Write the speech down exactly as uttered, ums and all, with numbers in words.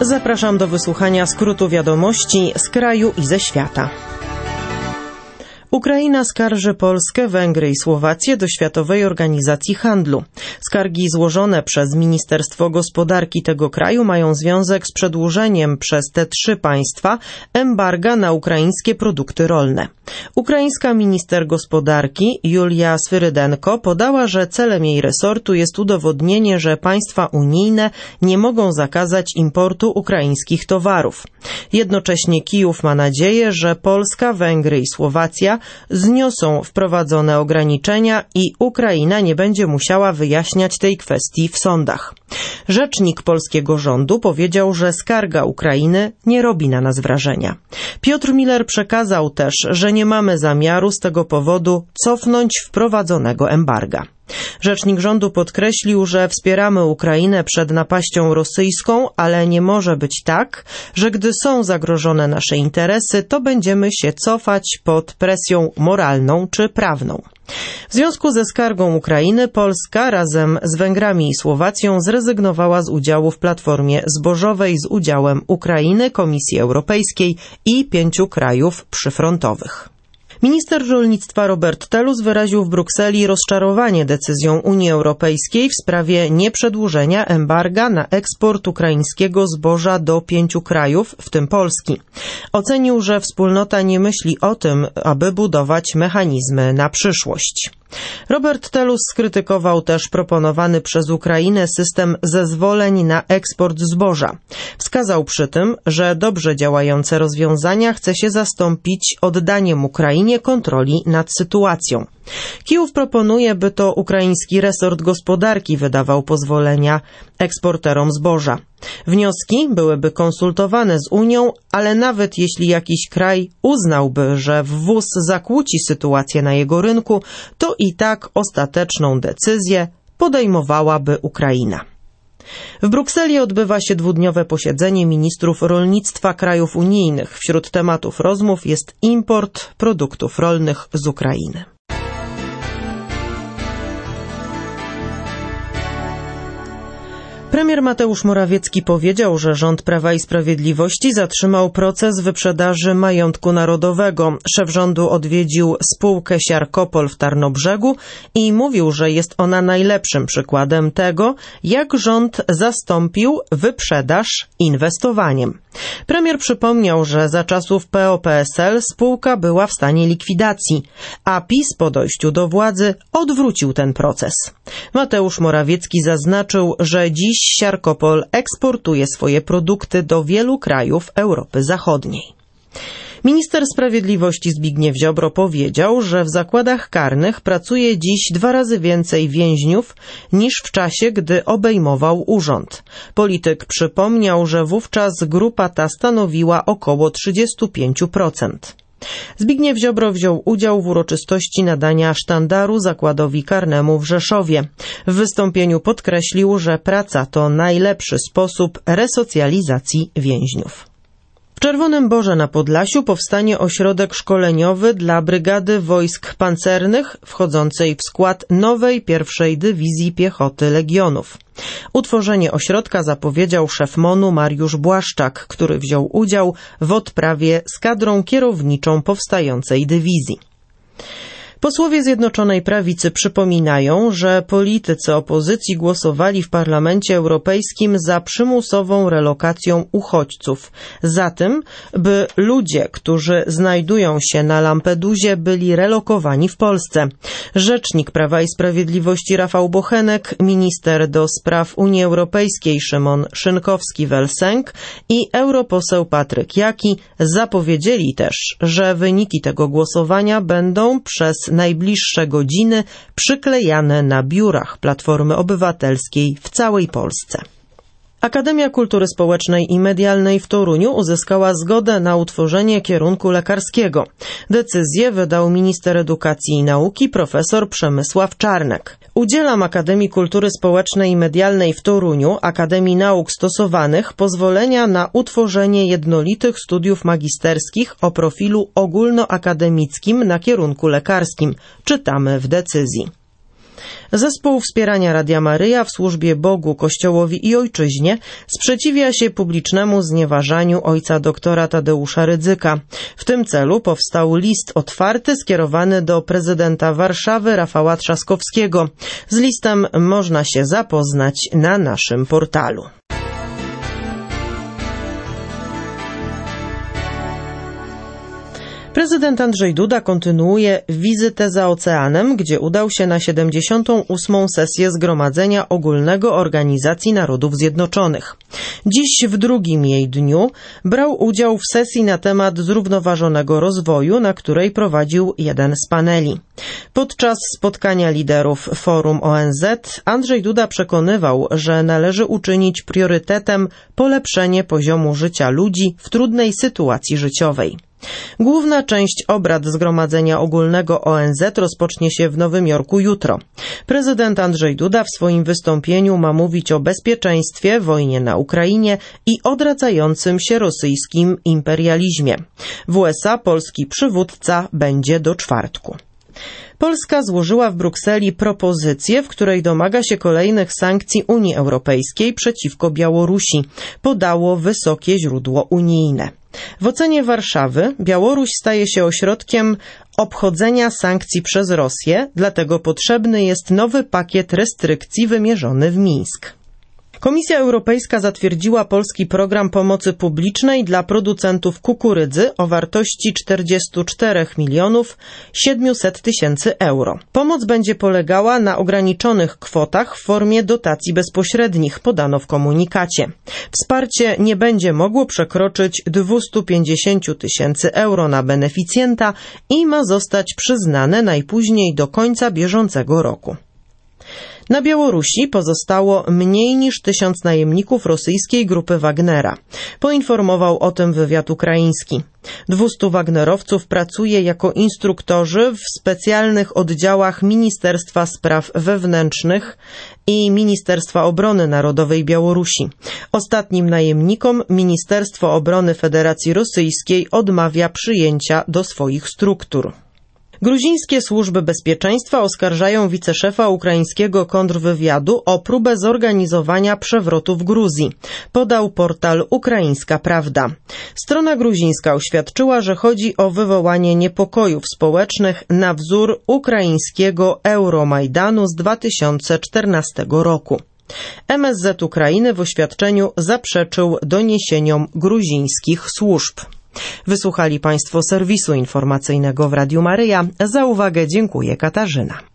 Zapraszam do wysłuchania skrótu wiadomości z kraju i ze świata. Ukraina skarży Polskę, Węgry i Słowację do Światowej Organizacji Handlu. Skargi złożone przez Ministerstwo Gospodarki tego kraju mają związek z przedłużeniem przez te trzy państwa embarga na ukraińskie produkty rolne. Ukraińska minister gospodarki Julia Swyrydenko podała, że celem jej resortu jest udowodnienie, że państwa unijne nie mogą zakazać importu ukraińskich towarów. Jednocześnie Kijów ma nadzieję, że Polska, Węgry i Słowacja zniosą wprowadzone ograniczenia i Ukraina nie będzie musiała wyjaśniać tej kwestii w sądach. Rzecznik polskiego rządu powiedział, że skarga Ukrainy nie robi na nas wrażenia. Piotr Miller przekazał też, że nie mamy zamiaru z tego powodu cofnąć wprowadzonego embarga. Rzecznik rządu podkreślił, że wspieramy Ukrainę przed napaścią rosyjską, ale nie może być tak, że gdy są zagrożone nasze interesy, to będziemy się cofać pod presją moralną czy prawną. W związku ze skargą Ukrainy Polska razem z Węgrami i Słowacją zrezygnowała z udziału w platformie zbożowej z udziałem Ukrainy, Komisji Europejskiej i pięciu krajów przyfrontowych. Minister rolnictwa Robert Telus wyraził w Brukseli rozczarowanie decyzją Unii Europejskiej w sprawie nieprzedłużenia embarga na eksport ukraińskiego zboża do pięciu krajów, w tym Polski. Ocenił, że wspólnota nie myśli o tym, aby budować mechanizmy na przyszłość. Robert Telus skrytykował też proponowany przez Ukrainę system zezwoleń na eksport zboża. Wskazał przy tym, że dobrze działające rozwiązania chce się zastąpić oddaniem Ukrainie kontroli nad sytuacją. Kijów proponuje, by to ukraiński resort gospodarki wydawał pozwolenia eksporterom zboża. Wnioski byłyby konsultowane z Unią, ale nawet jeśli jakiś kraj uznałby, że wwóz zakłóci sytuację na jego rynku, to i tak ostateczną decyzję podejmowałaby Ukraina. W Brukseli odbywa się dwudniowe posiedzenie ministrów rolnictwa krajów unijnych. Wśród tematów rozmów jest import produktów rolnych z Ukrainy. Premier Mateusz Morawiecki powiedział, że rząd Prawa i Sprawiedliwości zatrzymał proces wyprzedaży majątku narodowego. Szef rządu odwiedził spółkę Siarkopol w Tarnobrzegu i mówił, że jest ona najlepszym przykładem tego, jak rząd zastąpił wyprzedaż inwestowaniem. Premier przypomniał, że za czasów P O P S L spółka była w stanie likwidacji, a PiS po dojściu do władzy odwrócił ten proces. Mateusz Morawiecki zaznaczył, że dziś Siarkopol eksportuje swoje produkty do wielu krajów Europy Zachodniej. Minister Sprawiedliwości Zbigniew Ziobro powiedział, że w zakładach karnych pracuje dziś dwa razy więcej więźniów niż w czasie, gdy obejmował urząd. Polityk przypomniał, że wówczas grupa ta stanowiła około trzydzieści pięć procent. Zbigniew Ziobro wziął udział w uroczystości nadania sztandaru zakładowi karnemu w Rzeszowie. W wystąpieniu podkreślił, że praca to najlepszy sposób resocjalizacji więźniów. W Czerwonym Borze na Podlasiu powstanie ośrodek szkoleniowy dla Brygady Wojsk Pancernych wchodzącej w skład nowej pierwszej Dywizji Piechoty Legionów. Utworzenie ośrodka zapowiedział szef MON-u Mariusz Błaszczak, który wziął udział w odprawie z kadrą kierowniczą powstającej dywizji. Posłowie Zjednoczonej Prawicy przypominają, że politycy opozycji głosowali w Parlamencie Europejskim za przymusową relokacją uchodźców, za tym, by ludzie, którzy znajdują się na Lampedusie, byli relokowani w Polsce. Rzecznik Prawa i Sprawiedliwości Rafał Bochenek, minister do spraw Unii Europejskiej Szymon Szynkowski-Welsenk i europoseł Patryk Jaki zapowiedzieli też, że wyniki tego głosowania będą przez najbliższe godziny przyklejane na biurach Platformy Obywatelskiej w całej Polsce. Akademia Kultury Społecznej i Medialnej w Toruniu uzyskała zgodę na utworzenie kierunku lekarskiego. Decyzję wydał minister edukacji i nauki profesor Przemysław Czarnek. Udzielam Akademii Kultury Społecznej i Medialnej w Toruniu, Akademii Nauk Stosowanych, pozwolenia na utworzenie jednolitych studiów magisterskich o profilu ogólnoakademickim na kierunku lekarskim. Czytamy w decyzji. Zespół Wspierania Radia Maryja w służbie Bogu, Kościołowi i Ojczyźnie sprzeciwia się publicznemu znieważaniu ojca doktora Tadeusza Rydzyka. W tym celu powstał list otwarty skierowany do prezydenta Warszawy Rafała Trzaskowskiego. Z listem można się zapoznać na naszym portalu. Prezydent Andrzej Duda kontynuuje wizytę za oceanem, gdzie udał się na siedemdziesiątą ósmą sesję Zgromadzenia Ogólnego Organizacji Narodów Zjednoczonych. Dziś w drugim jej dniu brał udział w sesji na temat zrównoważonego rozwoju, na której prowadził jeden z paneli. Podczas spotkania liderów Forum O N Z Andrzej Duda przekonywał, że należy uczynić priorytetem polepszenie poziomu życia ludzi w trudnej sytuacji życiowej. Główna część obrad Zgromadzenia Ogólnego O N Z rozpocznie się w Nowym Jorku jutro. Prezydent Andrzej Duda w swoim wystąpieniu ma mówić o bezpieczeństwie, wojnie na Ukrainie i odradzającym się rosyjskim imperializmie. W U S A polski przywódca będzie do czwartku. Polska złożyła w Brukseli propozycję, w której domaga się kolejnych sankcji Unii Europejskiej przeciwko Białorusi, podało wysokie źródło unijne. W ocenie Warszawy Białoruś staje się ośrodkiem obchodzenia sankcji przez Rosję, dlatego potrzebny jest nowy pakiet restrykcji wymierzony w Mińsk. Komisja Europejska zatwierdziła polski program pomocy publicznej dla producentów kukurydzy o wartości czterdzieści cztery milionów siedemset tysięcy euro. Pomoc będzie polegała na ograniczonych kwotach w formie dotacji bezpośrednich, podano w komunikacie. Wsparcie nie będzie mogło przekroczyć dwieście pięćdziesiąt tysięcy euro na beneficjenta i ma zostać przyznane najpóźniej do końca bieżącego roku. Na Białorusi pozostało mniej niż tysiąc najemników rosyjskiej grupy Wagnera. Poinformował o tym wywiad ukraiński. Dwustu Wagnerowców pracuje jako instruktorzy w specjalnych oddziałach Ministerstwa Spraw Wewnętrznych i Ministerstwa Obrony Narodowej Białorusi. Ostatnim najemnikom Ministerstwo Obrony Federacji Rosyjskiej odmawia przyjęcia do swoich struktur. Gruzińskie służby bezpieczeństwa oskarżają wiceszefa ukraińskiego kontrwywiadu o próbę zorganizowania przewrotu w Gruzji, podał portal Ukraińska Prawda. Strona gruzińska oświadczyła, że chodzi o wywołanie niepokojów społecznych na wzór ukraińskiego Euromajdanu z dwa tysiące czternastego roku. M S Z Ukrainy w oświadczeniu zaprzeczył doniesieniom gruzińskich służb. Wysłuchali Państwo serwisu informacyjnego w Radiu Maryja. Za uwagę dziękuję Katarzyna.